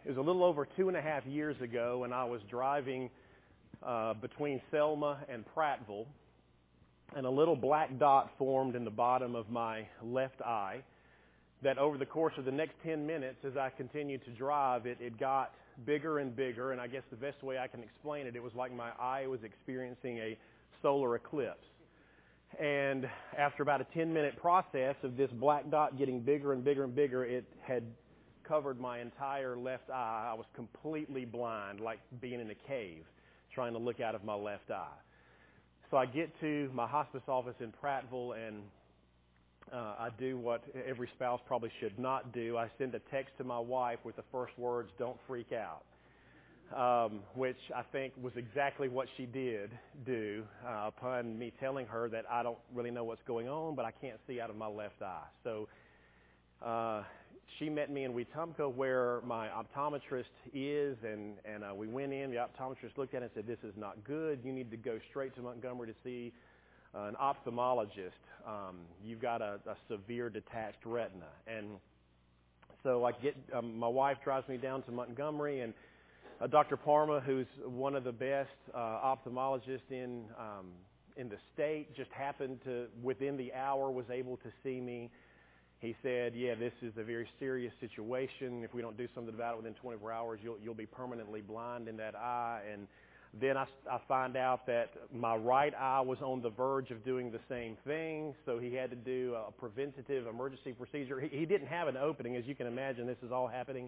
It was a little over 2.5 years ago, and I was driving between Selma and Prattville, and a little black dot formed in the bottom of my left eye that over the course of the next 10 minutes as I continued to drive, it got bigger and bigger, and I guess the best way I can explain it, it was like my eye was experiencing a solar eclipse. And after about a 10-minute process of this black dot getting bigger and bigger and bigger, it had covered my entire left eye. I was completely blind, like being in a cave, trying to look out of my left eye. So I get to my hospice office in Prattville, and I do what every spouse probably should not do. I send a text to my wife with the first words, "Don't freak out," which I think was exactly what she did do upon me telling her that I don't really know what's going on, but I can't see out of my left eye. So she met me in Wetumpka where my optometrist is, and we went in. The optometrist looked at it and said, "This is not good. You need to go straight to Montgomery to see an ophthalmologist. You've got a severe detached retina." And so I get my wife drives me down to Montgomery, and Dr. Parma, who's one of the best ophthalmologists in the state, just happened to, within the hour, was able to see me. He said, "Yeah, this is a very serious situation. If we don't do something about it within 24 hours, you'll be permanently blind in that eye." And then I find out that my right eye was on the verge of doing the same thing, so he had to do a preventative emergency procedure. He didn't have an opening. As you can imagine, this is all happening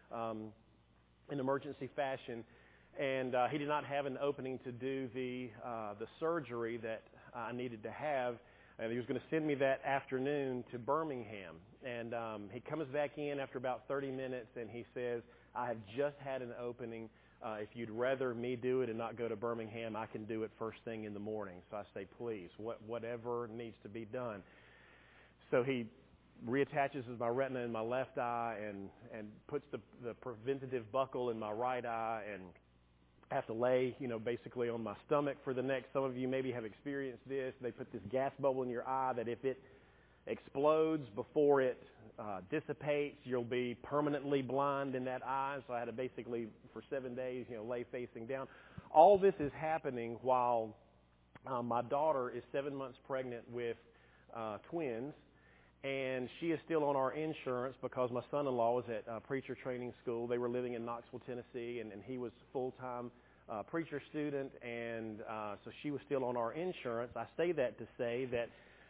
in emergency fashion, and he did not have an opening to do the surgery that I needed to have. And he was going to send me that afternoon to Birmingham. And he comes back in after about 30 minutes, and he says, "I have just had an opening. If you'd rather me do it and not go to Birmingham, I can do it first thing in the morning." So I say, "Please, whatever needs to be done." So he reattaches my retina in my left eye and puts the preventative buckle in my right eye, and I have to lay, basically on my stomach for the next, some of you maybe have experienced this. They put this gas bubble in your eye that if it explodes before it dissipates, you'll be permanently blind in that eye. So I had to basically, for 7 days, lay facing down. All this is happening while my daughter is 7 months pregnant with twins, and she is still on our insurance because my son-in-law was at preacher training school. They were living in Knoxville, Tennessee, and he was full-time preacher student, and so she was still on our insurance. I say that to say that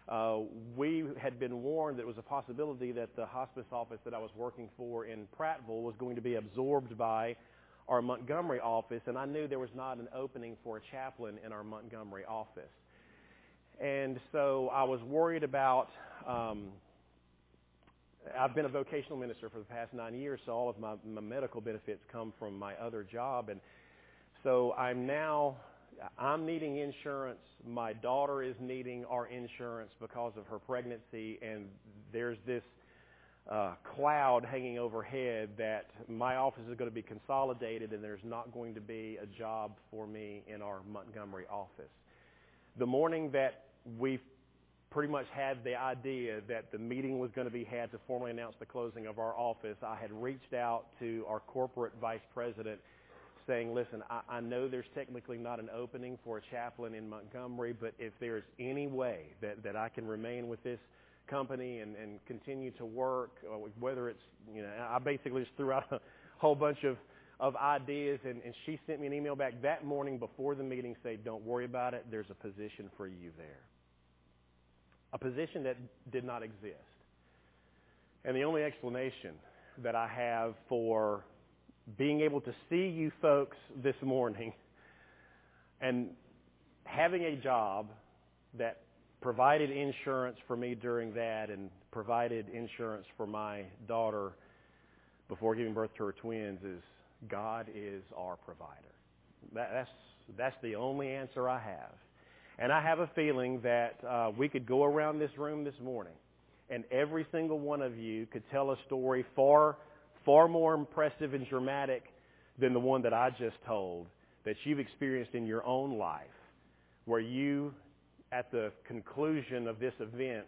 we had been warned that it was a possibility that the hospice office that I was working for in Prattville was going to be absorbed by our Montgomery office, and I knew there was not an opening for a chaplain in our Montgomery office. And so I was worried about, I've been a vocational minister for the past 9 years, so all of my medical benefits come from my other job. And so I'm needing insurance. My daughter is needing our insurance because of her pregnancy, and there's this cloud hanging overhead that my office is going to be consolidated, and there's not going to be a job for me in our Montgomery office. The morning that we pretty much had the idea that the meeting was going to be had to formally announce the closing of our office, I had reached out to our corporate vice president saying, "Listen, I know there's technically not an opening for a chaplain in Montgomery, but if there's any way that I can remain with this company and continue to work, whether it's, I basically just threw out a whole bunch of ideas, and she sent me an email back that morning before the meeting saying, "Don't worry about it, there's a position for you there." A position that did not exist. And the only explanation that I have for being able to see you folks this morning and having a job that provided insurance for me during that and provided insurance for my daughter before giving birth to her twins is God is our provider. That's the only answer I have. And I have a feeling that we could go around this room this morning and every single one of you could tell a story far more impressive and dramatic than the one that I just told that you've experienced in your own life, where you, at the conclusion of this event,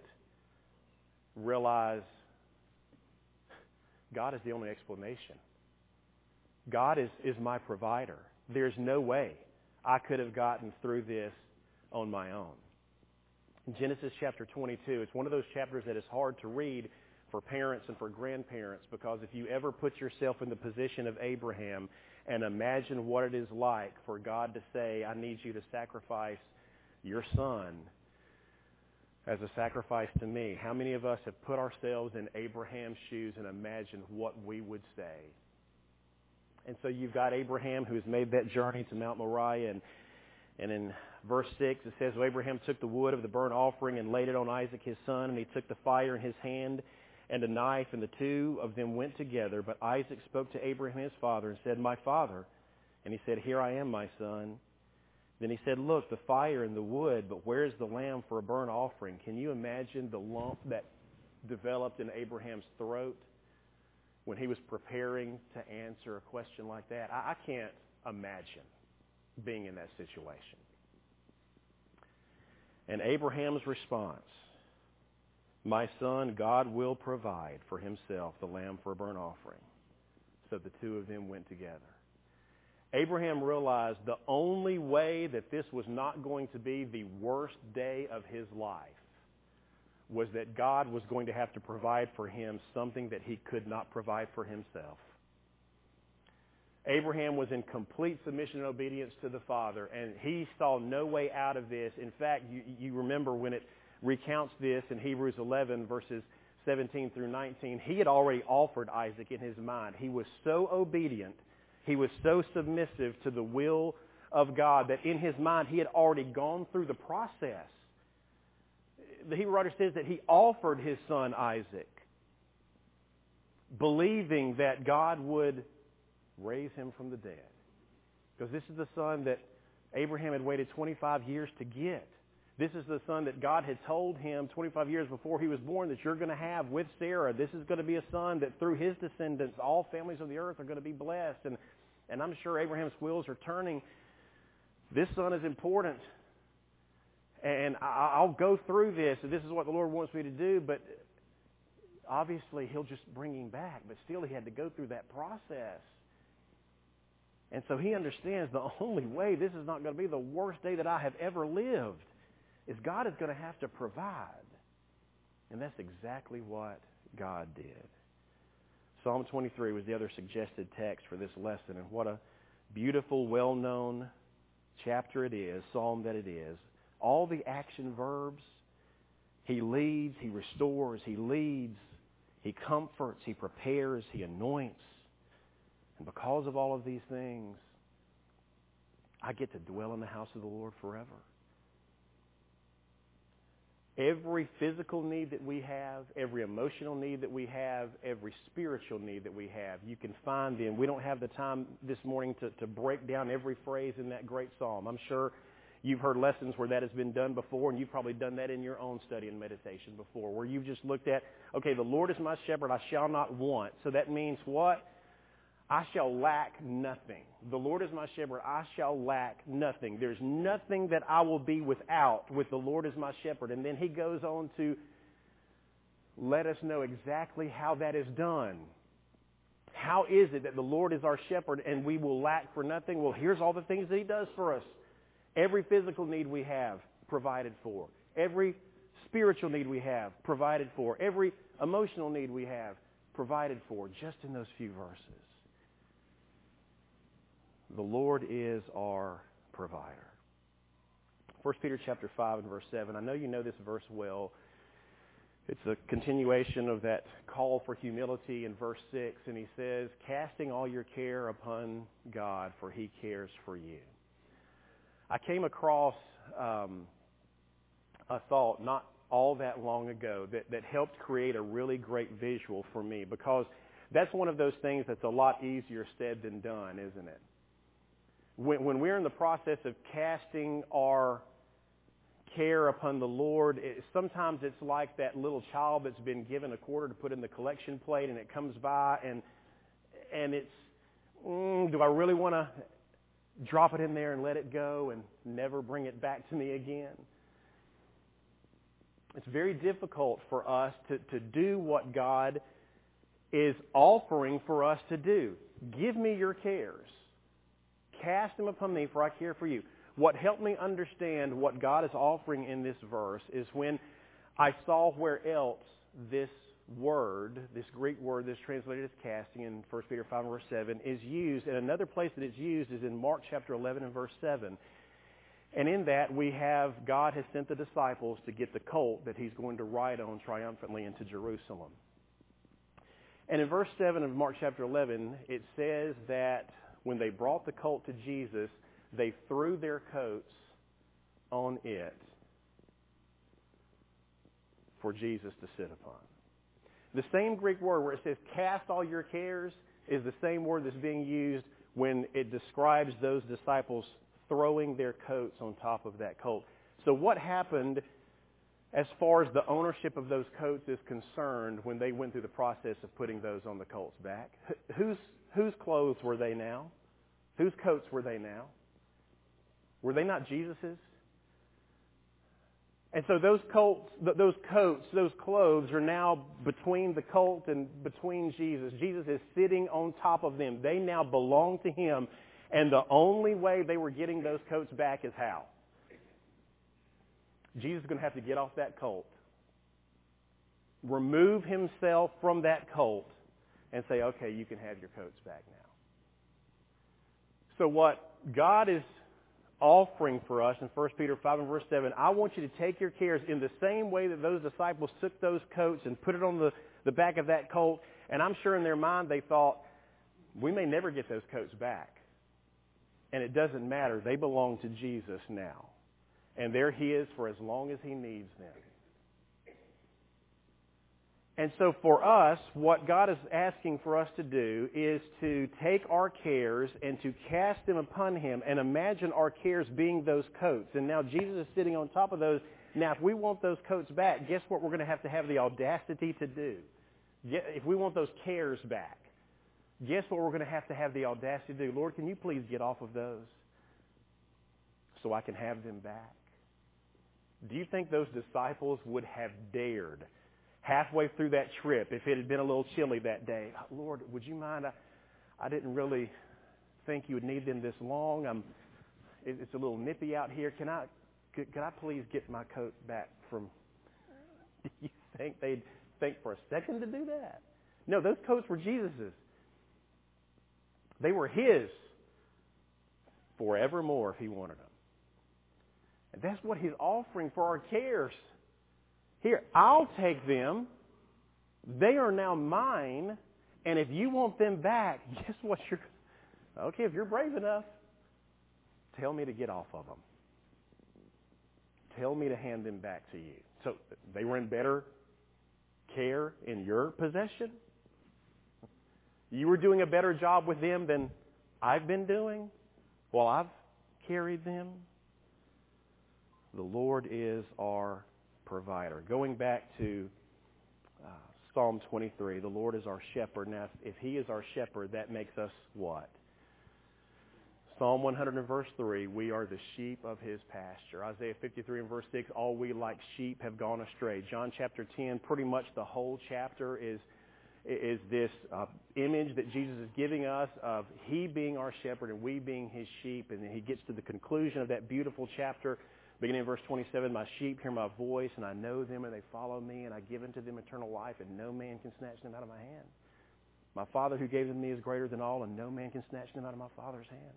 realize God is the only explanation. God is my provider. There's no way I could have gotten through this on my own. In Genesis chapter 22, it's one of those chapters that is hard to read for parents and for grandparents, because if you ever put yourself in the position of Abraham and imagine what it is like for God to say, I need you to sacrifice your son as a sacrifice to me. How many of us have put ourselves in Abraham's shoes and imagined what we would say? And so you've got Abraham who has made that journey to Mount Moriah, and in verse 6 it says, so Abraham took the wood of the burnt offering and laid it on Isaac his son, and he took the fire in his hand and a knife, and the two of them went together. But Isaac spoke to Abraham his father and said, my father. And he said, here I am, my son. Then he said, look, the fire and the wood, but where's the lamb for a burnt offering? Can you imagine the lump that developed in Abraham's throat when he was preparing to answer a question like that? I can't imagine being in that situation. And Abraham's response, my son, God will provide for himself the lamb for a burnt offering. So the two of them went together. Abraham realized the only way that this was not going to be the worst day of his life was that God was going to have to provide for him something that he could not provide for himself. Abraham was in complete submission and obedience to the Father, and he saw no way out of this. In fact, you remember when it recounts this in Hebrews 11, verses 17 through 19, he had already offered Isaac in his mind. He was so obedient, he was so submissive to the will of God that in his mind he had already gone through the process. The Hebrew writer says that he offered his son Isaac, believing that God would raise him from the dead. Because this is the son that Abraham had waited 25 years to get. This is the son that God had told him 25 years before he was born that you're going to have with Sarah. This is going to be a son that through his descendants all families of the earth are going to be blessed. And I'm sure Abraham's wheels are turning. This son is important. And I'll go through this. And this is what the Lord wants me to do. But obviously he'll just bring him back. But still he had to go through that process. And so he understands the only way this is not going to be the worst day that I have ever lived is God is going to have to provide. And that's exactly what God did. Psalm 23 was the other suggested text for this lesson. And what a beautiful, well-known chapter it is, psalm that it is. All the action verbs. He leads, he restores, he leads, he comforts, he prepares, he anoints. And because of all of these things, I get to dwell in the house of the Lord forever. Every physical need that we have, every emotional need that we have, every spiritual need that we have, you can find them. We don't have the time this morning to break down every phrase in that great psalm. I'm sure you've heard lessons where that has been done before, and you've probably done that in your own study and meditation before, where you've just looked at, okay, the Lord is my shepherd, I shall not want. So that means what? I shall lack nothing. The Lord is my shepherd. I shall lack nothing. There's nothing that I will be without with the Lord as my shepherd. And then he goes on to let us know exactly how that is done. How is it that the Lord is our shepherd and we will lack for nothing? Well, here's all the things that he does for us. Every physical need we have, provided for. Every spiritual need we have, provided for. Every emotional need we have, provided for. Just in those few verses. The Lord is our provider. 1 Peter chapter 5 and verse 7. I know you know this verse well. It's a continuation of that call for humility in verse 6. And he says, casting all your care upon God, for he cares for you. I came across a thought not all that long ago that helped create a really great visual for me, because that's one of those things that's a lot easier said than done, isn't it? When we're in the process of casting our care upon the Lord, sometimes it's like that little child that's been given a quarter to put in the collection plate, and it comes by, and it's, do I really want to drop it in there and let it go and never bring it back to me again? It's very difficult for us to do what God is offering for us to do. give me your cares. Cast them upon me, for I care for you. What helped me understand what God is offering in this verse is when I saw where else this word, this Greek word that's translated as casting in 1 Peter 5 verse 7 is used. And another place that it's used is in Mark chapter 11 and verse 7. And in that we have God has sent the disciples to get the colt that he's going to ride on triumphantly into Jerusalem. And in verse 7 of Mark chapter 11, it says that when they brought the colt to Jesus, they threw their coats on it for Jesus to sit upon. The same Greek word where it says, cast all your cares, is the same word that's being used when it describes those disciples throwing their coats on top of that colt. So what happened as far as the ownership of those coats is concerned when they went through the process of putting those on the colt's back? Whose clothes were they now? Whose coats were they now? Were they not Jesus's? And so those coats, those clothes are now between the colt and between Jesus. Jesus is sitting on top of them. They now belong to him. And the only way they were getting those coats back is how? Jesus is going to have to get off that colt, remove himself from that colt, and say, okay, you can have your coats back now. So what God is offering for us in 1 Peter 5 and verse 7, I want you to take your cares in the same way that those disciples took those coats and put it on the back of that colt. And I'm sure in their mind they thought, we may never get those coats back. And it doesn't matter. They belong to Jesus now. And they're his for as long as he needs them. And so for us, what God is asking for us to do is to take our cares and to cast them upon him and imagine our cares being those coats. And now Jesus is sitting on top of those. Now, if we want those coats back, guess what we're going to have the audacity to do? If we want those cares back, guess what we're going to have the audacity to do? Lord, can you please get off of those so I can have them back? Do you think those disciples would have dared halfway through that trip, if it had been a little chilly that day, Lord, would you mind? I didn't really think you would need them this long. It's a little nippy out here. Can I please get my coat back from? Do you think they'd think for a second to do that? No, those coats were Jesus's. They were his forevermore if he wanted them. And that's what he's offering for our cares. Here, I'll take them. They are now mine. And if you want them back, guess what? Okay, if you're brave enough, tell me to get off of them. Tell me to hand them back to you. So they were in better care in your possession? You were doing a better job with them than I've been doing while I've carried them? The Lord is our provider. Going back to Psalm 23, the Lord is our shepherd. Now, if he is our shepherd, that makes us what? Psalm 100 and verse 3, we are the sheep of his pasture. Isaiah 53 and verse 6, all we like sheep have gone astray. John chapter 10, pretty much the whole chapter is this image that Jesus is giving us of he being our shepherd and we being his sheep. And then he gets to the conclusion of that beautiful chapter, beginning in verse 27, my sheep hear my voice, and I know them, and they follow me, and I give unto them eternal life, and no man can snatch them out of my hand. My Father who gave them to me is greater than all, and no man can snatch them out of my Father's hand.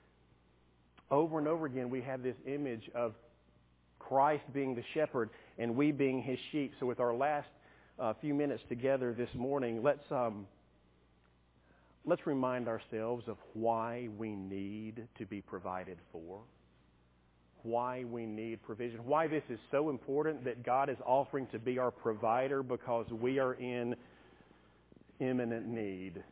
Over and over again, we have this image of Christ being the shepherd and we being his sheep. So with our last few minutes together this morning, let's remind ourselves of why we need to be provided for. Why we need provision. Why this is so important that God is offering to be our provider, because we are in imminent need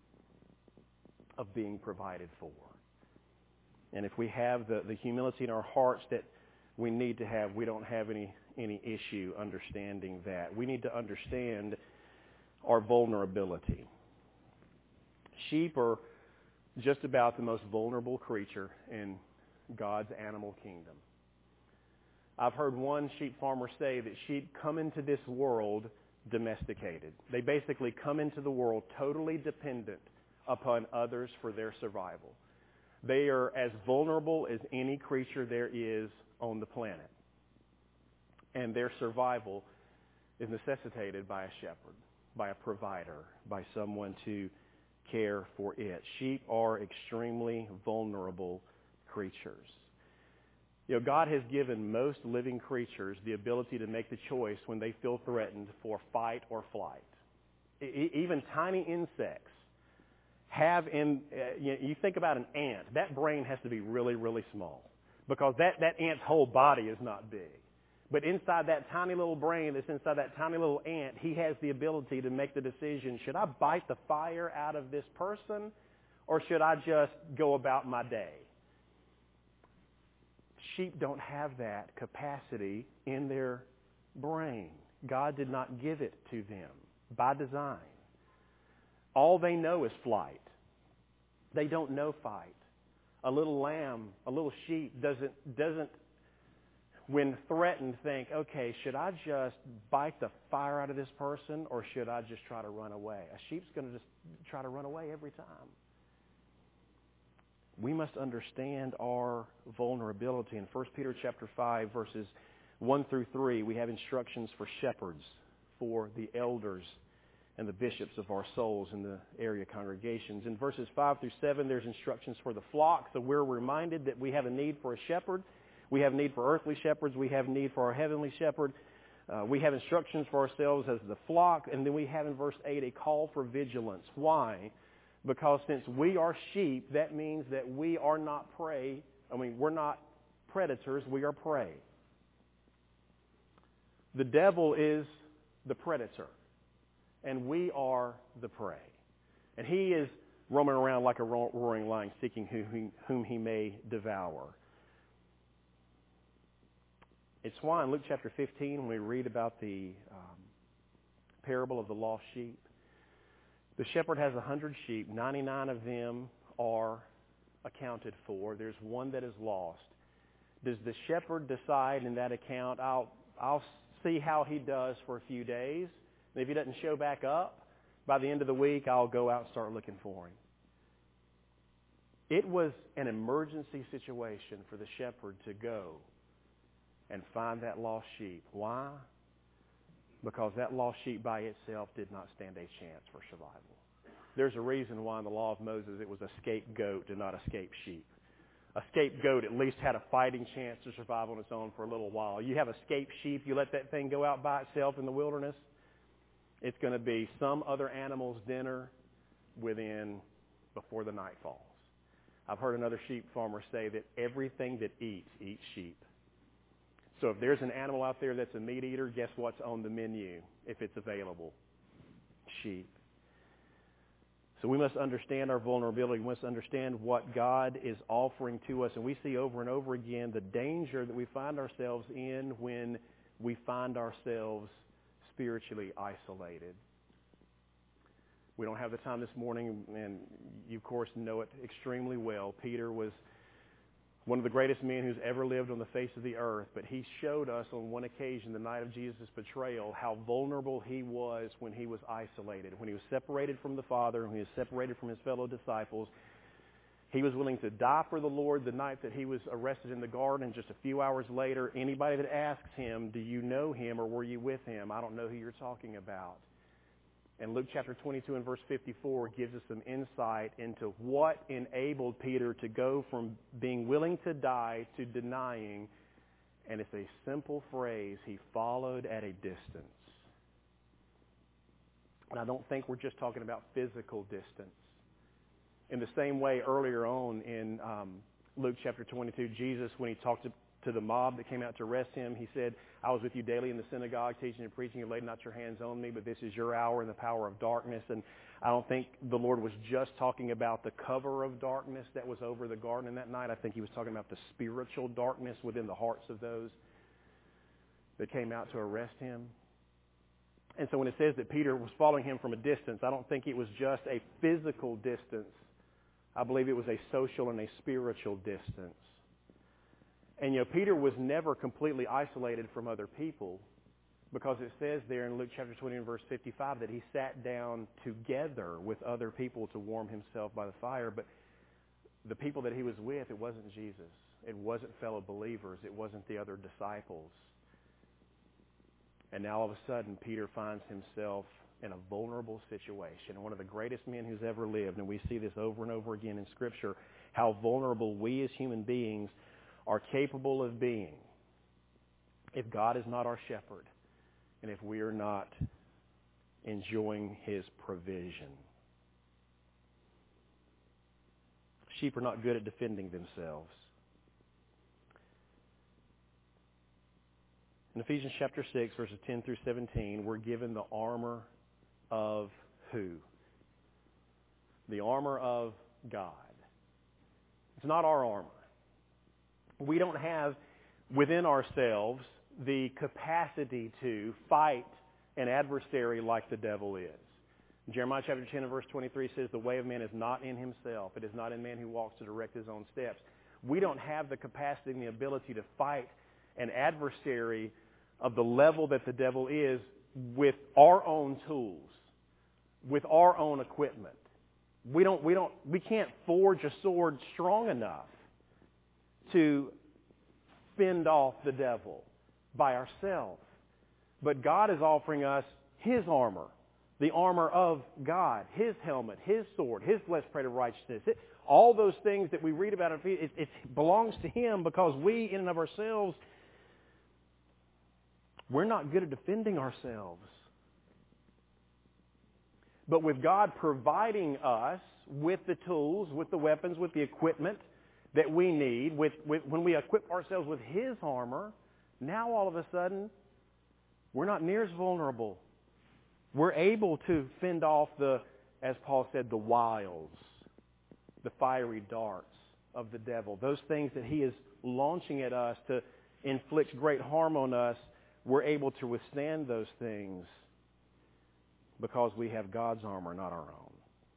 of being provided for. And if we have the humility in our hearts that we need to have, we don't have any issue understanding that. We need to understand our vulnerability. Sheep are just about the most vulnerable creature in God's animal kingdom. I've heard one sheep farmer say that sheep come into this world domesticated. They basically come into the world totally dependent upon others for their survival. They are as vulnerable as any creature there is on the planet. And their survival is necessitated by a shepherd, by a provider, by someone to care for it. Sheep are extremely vulnerable creatures. God has given most living creatures the ability to make the choice when they feel threatened for fight or flight. Even tiny insects have you think about an ant. That brain has to be really, really small because that ant's whole body is not big. But inside that tiny little brain that's inside that tiny little ant, he has the ability to make the decision, should I bite the fire out of this person or should I just go about my day? Sheep don't have that capacity in their brain. God did not give it to them by design. All they know is flight. They don't know fight. A little lamb, a little sheep doesn't when threatened think, okay, should I just bite the fire out of this person or should I just try to run away? A sheep's going to just try to run away every time. We must understand our vulnerability. In 1 Peter chapter 5, verses 1 through 3, we have instructions for shepherds, for the elders and the bishops of our souls in the area congregations. In verses 5 through 7, there's instructions for the flock. So we're reminded that we have a need for a shepherd. We have need for earthly shepherds. We have need for our heavenly shepherd. We have instructions for ourselves as the flock. And then we have in verse 8 a call for vigilance. Why? Because since we are sheep, that means that we are not prey. We're not predators. We are prey. The devil is the predator, and we are the prey. And he is roaming around like a roaring lion, seeking whom he may devour. It's why in Luke chapter 15, when we read about the parable of the lost sheep, the shepherd has 100 sheep. 99 of them are accounted for. There's one that is lost. Does the shepherd decide in that account, I'll see how he does for a few days, and if he doesn't show back up, by the end of the week, I'll go out and start looking for him? It was an emergency situation for the shepherd to go and find that lost sheep. Why? Because that lost sheep by itself did not stand a chance for survival. There's a reason why in the law of Moses it was a scapegoat and not a scape sheep. A scapegoat at least had a fighting chance to survive on its own for a little while. You have a scape sheep, you let that thing go out by itself in the wilderness, it's going to be some other animal's dinner before the night falls. I've heard another sheep farmer say that everything that eats sheep. So if there's an animal out there that's a meat eater, guess what's on the menu if it's available? Sheep. So we must understand our vulnerability. We must understand what God is offering to us. And we see over and over again the danger that we find ourselves in when we find ourselves spiritually isolated. We don't have the time this morning, and you, of course, know it extremely well. Peter was one of the greatest men who's ever lived on the face of the earth, but he showed us on one occasion, the night of Jesus' betrayal, how vulnerable he was when he was isolated. When he was separated from the Father, when he was separated from his fellow disciples, he was willing to die for the Lord the night that he was arrested in the garden. Just a few hours later, anybody that asks him, do you know him or were you with him? I don't know who you're talking about. And Luke chapter 22 and verse 54 gives us some insight into what enabled Peter to go from being willing to die to denying. And it's a simple phrase, he followed at a distance. And I don't think we're just talking about physical distance. In the same way, earlier on in Luke chapter 22, Jesus, when he talked to the mob that came out to arrest him, he said, I was with you daily in the synagogue, teaching and preaching. You laid not your hands on me, but this is your hour and the power of darkness. And I don't think the Lord was just talking about the cover of darkness that was over the garden that night. I think he was talking about the spiritual darkness within the hearts of those that came out to arrest him. And so when it says that Peter was following him from a distance, I don't think it was just a physical distance. I believe it was a social and a spiritual distance. And, Peter was never completely isolated from other people, Because it says there in Luke chapter 20 and verse 55 that he sat down together with other people to warm himself by the fire. But the people that he was with, it wasn't Jesus. It wasn't fellow believers. It wasn't the other disciples. And now all of a sudden, Peter finds himself in a vulnerable situation. One of the greatest men who's ever lived, and we see this over and over again in Scripture, how vulnerable we as human beings are capable of being if God is not our shepherd and if we are not enjoying His provision. Sheep are not good at defending themselves. In Ephesians chapter 6, verses 10 through 17, we're given the armor of who? The armor of God. It's not our armor. We don't have within ourselves the capacity to fight an adversary like the devil is. Jeremiah chapter 10 and verse 23 says, the way of man is not in himself. It is not in man who walks to direct his own steps. We don't have the capacity and the ability to fight an adversary of the level that the devil is with our own tools, with our own equipment. We can't forge a sword strong enough to fend off the devil by ourselves. But God is offering us His armor, the armor of God, His helmet, His sword, His breastplate of righteousness. All those things that we read about, it belongs to Him because we, in and of ourselves, we're not good at defending ourselves. But with God providing us with the tools, with the weapons, with the equipment that we need, when we equip ourselves with His armor, now all of a sudden, we're not near as vulnerable. We're able to fend off as Paul said, the wiles, the fiery darts of the devil. Those things that he is launching at us to inflict great harm on us, we're able to withstand those things because we have God's armor, not our own.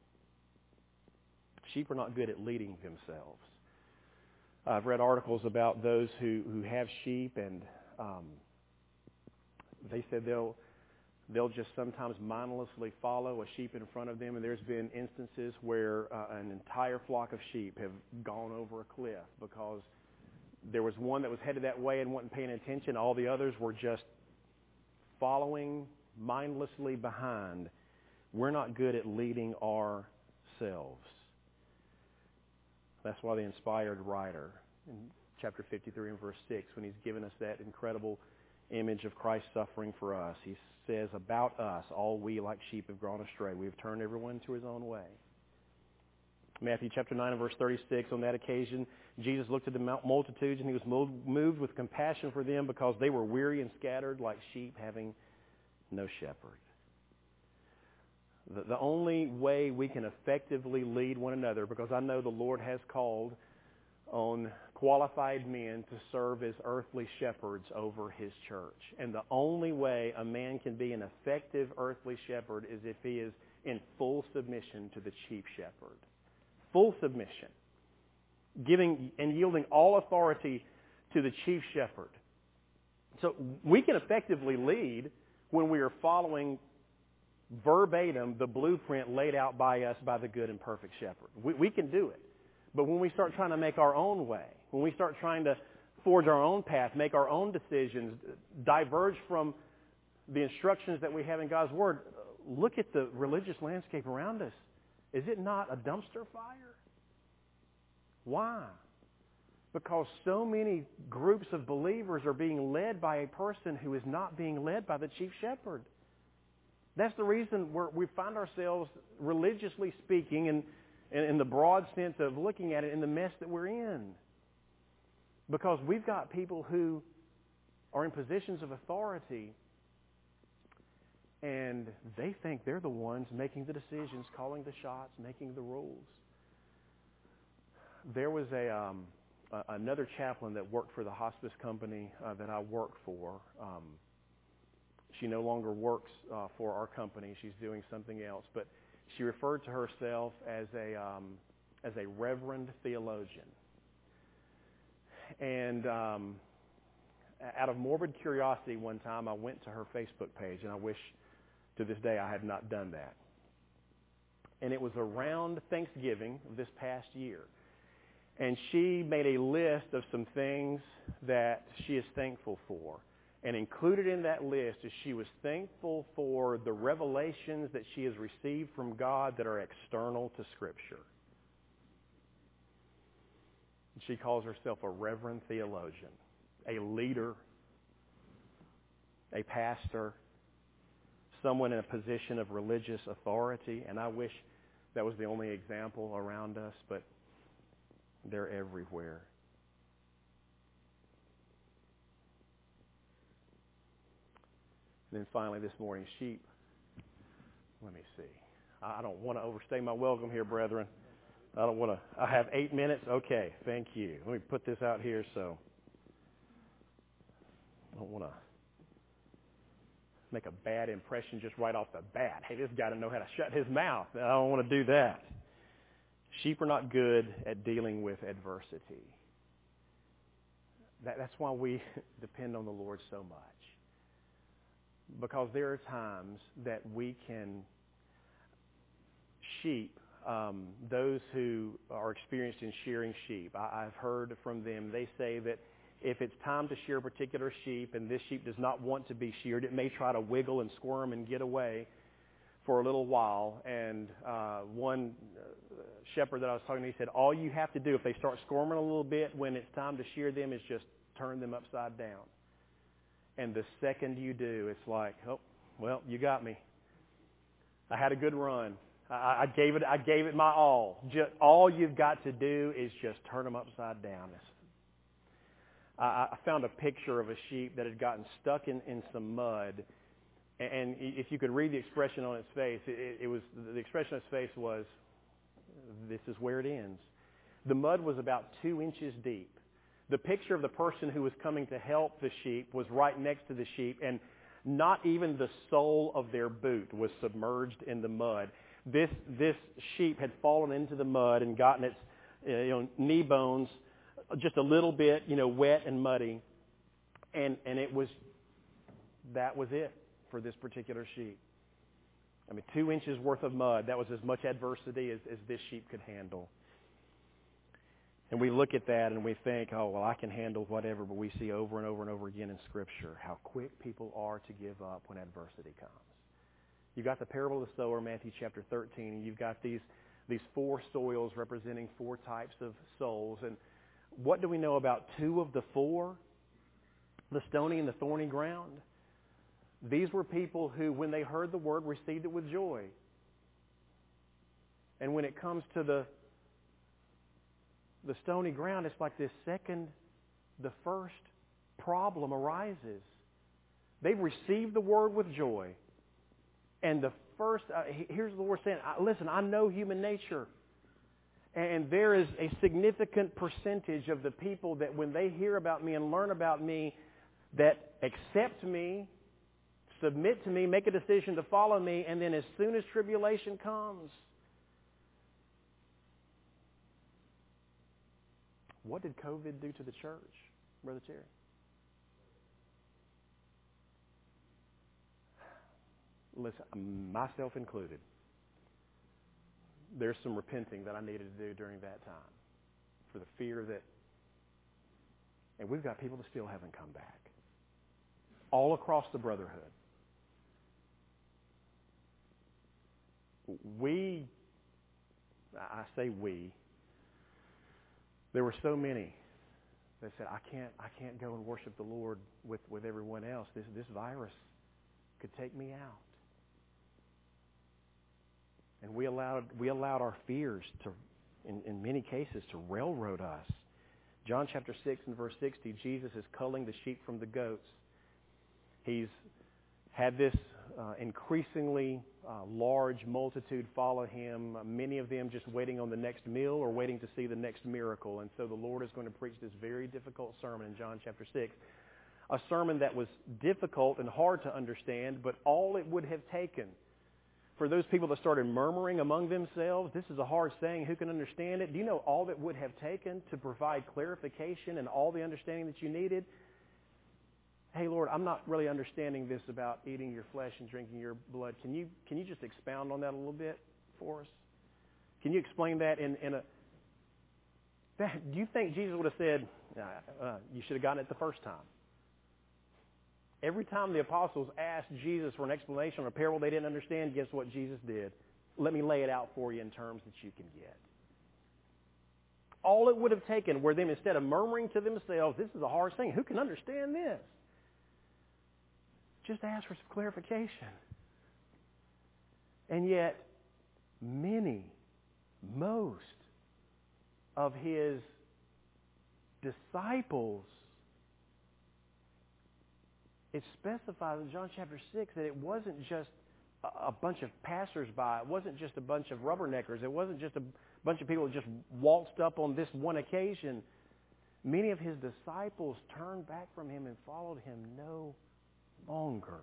Sheep are not good at leading themselves. I've read articles about those who have sheep, and they said they'll just sometimes mindlessly follow a sheep in front of them, and there's been instances where an entire flock of sheep have gone over a cliff because there was one that was headed that way and wasn't paying attention. All the others were just following mindlessly behind. We're not good at leading ourselves. That's why the inspired writer in chapter 53 and verse 6, when he's given us that incredible image of Christ suffering for us, he says, about us, all we like sheep have gone astray. We have turned everyone to his own way. Matthew chapter 9 and verse 36, on that occasion, Jesus looked at the multitudes and he was moved with compassion for them because they were weary and scattered like sheep having no shepherd. The only way we can effectively lead one another, because I know the Lord has called on qualified men to serve as earthly shepherds over His church. And the only way a man can be an effective earthly shepherd is if he is in full submission to the chief shepherd. Full submission. Giving and yielding all authority to the chief shepherd. So we can effectively lead when we are following verbatim the blueprint laid out by us by the good and perfect shepherd. We can do it. But when we start trying to make our own way, when we start trying to forge our own path, make our own decisions, diverge from the instructions that we have in God's Word, look at the religious landscape around us. Is it not a dumpster fire? Why? Because so many groups of believers are being led by a person who is not being led by the chief shepherd. That's the reason we find ourselves, religiously speaking, in the broad sense of looking at it, in the mess that we're in. Because we've got people who are in positions of authority and they think they're the ones making the decisions, calling the shots, making the rules. There was another chaplain that worked for the hospice company that I work for. She no longer works for our company. She's doing something else. But she referred to herself as a reverend theologian. And out of morbid curiosity one time, I went to her Facebook page, and I wish to this day I had not done that. And it was around Thanksgiving of this past year. And she made a list of some things that she is thankful for. And included in that list is she was thankful for the revelations that she has received from God that are external to Scripture. She calls herself a reverend theologian, a leader, a pastor, someone in a position of religious authority. And I wish that was the only example around us, but they're everywhere. And then finally this morning, sheep. Let me see. I don't want to overstay my welcome here, brethren. I have 8 minutes. Okay, thank you. Let me put this out here so I don't want to make a bad impression just right off the bat. Hey, this guy doesn't know how to shut his mouth. I don't want to do that. Sheep are not good at dealing with adversity. That's why we depend on the Lord so much. Because there are times that we can sheep, those who are experienced in shearing sheep, I've heard from them, they say that if it's time to shear a particular sheep and this sheep does not want to be sheared, it may try to wiggle and squirm and get away for a little while. And one shepherd that I was talking to, he said, all you have to do if they start squirming a little bit when it's time to shear them is just turn them upside down. And the second you do, it's like, oh, well, you got me. I had a good run. I gave it my all. All you've got to do is just turn them upside down. I found a picture of a sheep that had gotten stuck in some mud. And if you could read the expression on its face, the expression on its face was, this is where it ends. The mud was about 2 inches deep. The picture of the person who was coming to help the sheep was right next to the sheep, and not even the sole of their boot was submerged in the mud. This sheep had fallen into the mud and gotten its knee bones just a little bit wet and muddy, and that was it for this particular sheep. 2 inches worth of mud. That was as much adversity as this sheep could handle. And we look at that and we think, oh, well, I can handle whatever, but we see over and over and over again in Scripture how quick people are to give up when adversity comes. You've got the parable of the sower, Matthew chapter 13, and you've got these 4 soils representing 4 types of souls. And what do we know about 2 of the 4? The stony and the thorny ground. These were people who, when they heard the word, received it with joy. And when it comes to the stony ground, it's like the first problem arises. They've received the word with joy. And the first, here's the Lord saying, listen, I know human nature. And there is a significant percentage of the people that when they hear about me and learn about me, that accept me, submit to me, make a decision to follow me, and then as soon as tribulation comes, what did COVID do to the church, Brother Terry? Listen, myself included, there's some repenting that I needed to do during that time for the fear that, and we've got people that still haven't come back all across the brotherhood. I say we, there were so many that said, I can't go and worship the Lord with everyone else. This virus could take me out. And we allowed our fears to, in many cases, to railroad us. John chapter 6 and verse 60, Jesus is culling the sheep from the goats. He's had this increasingly large multitude follow him, many of them just waiting on the next meal or waiting to see the next miracle. And so the Lord is going to preach this very difficult sermon in John chapter 6, a sermon that was difficult and hard to understand, but all it would have taken for those people that started murmuring among themselves, this is a hard saying, who can understand it? Do you know all that it would have taken to provide clarification and all the understanding that you needed? hey, Lord, I'm not really understanding this about eating your flesh and drinking your blood. Can you just expound on that a little bit for us? Can you explain that in a... Do you think Jesus would have said, you should have gotten it the first time? Every time the apostles asked Jesus for an explanation on a parable they didn't understand, guess what Jesus did? Let me lay it out for you in terms that you can get. All it would have taken were them, instead of murmuring to themselves, this is a hard thing, who can understand this? Just ask for some clarification. And yet, most of his disciples, it specifies in John chapter 6 that it wasn't just a bunch of passersby. It wasn't just a bunch of rubberneckers. It wasn't just a bunch of people that just waltzed up on this one occasion. Many of his disciples turned back from him and followed him no longer.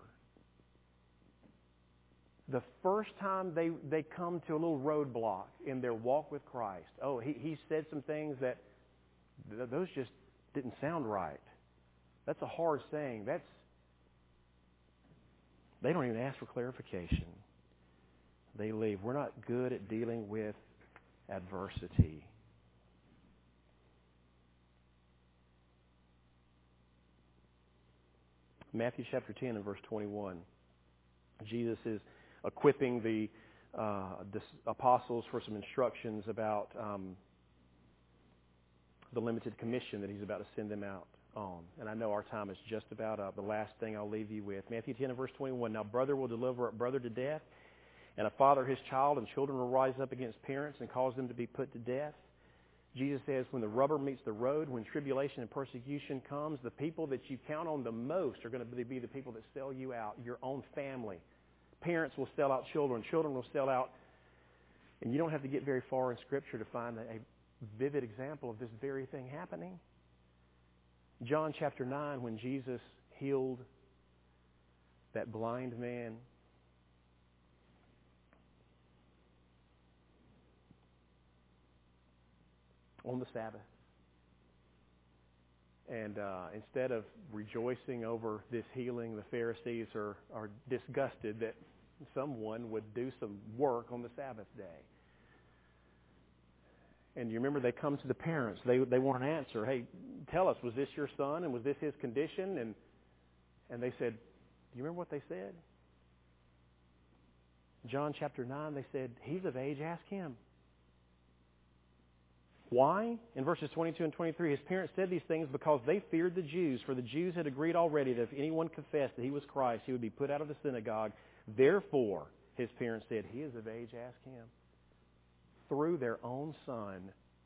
The first time they come to a little roadblock in their walk with Christ, he said some things that those just didn't sound right. That's a hard saying. They don't even ask for clarification. They leave. We're not good at dealing with adversity. Matthew chapter 10 and verse 21. Jesus is equipping the apostles for some instructions about the limited commission that he's about to send them out on. And I know our time is just about up. The last thing I'll leave you with. Matthew 10 and verse 21. Now brother will deliver up brother to death, and a father his child, and children will rise up against parents and cause them to be put to death. Jesus says, when the rubber meets the road, when tribulation and persecution comes, the people that you count on the most are going to be the people that sell you out, your own family. Parents will sell out children. Children will sell out. And you don't have to get very far in Scripture to find a vivid example of this very thing happening. John chapter 9, when Jesus healed that blind man, on the Sabbath. And instead of rejoicing over this healing, the Pharisees are disgusted that someone would do some work on the Sabbath day. And you remember they come to the parents. They want an answer. Hey, tell us, was this your son and was this his condition? And they said, do you remember what they said? John chapter 9, they said, he's of age, ask him. Why? In verses 22 and 23, his parents said these things because they feared the Jews, for the Jews had agreed already that if anyone confessed that he was Christ, he would be put out of the synagogue. Therefore, his parents said, he is of age, ask him. Threw their own son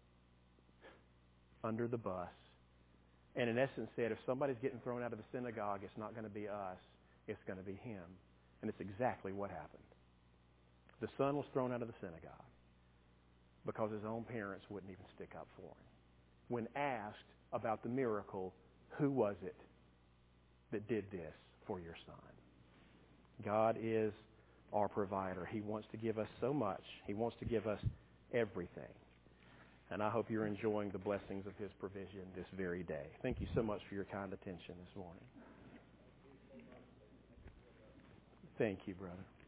under the bus. And in essence said, if somebody's getting thrown out of the synagogue, it's not going to be us, it's going to be him. And it's exactly what happened. The son was thrown out of the synagogue because his own parents wouldn't even stick up for him. When asked about the miracle, who was it that did this for your son? God is our provider. He wants to give us so much. He wants to give us everything. And I hope you're enjoying the blessings of his provision this very day. Thank you so much for your kind attention this morning. Thank you, brother.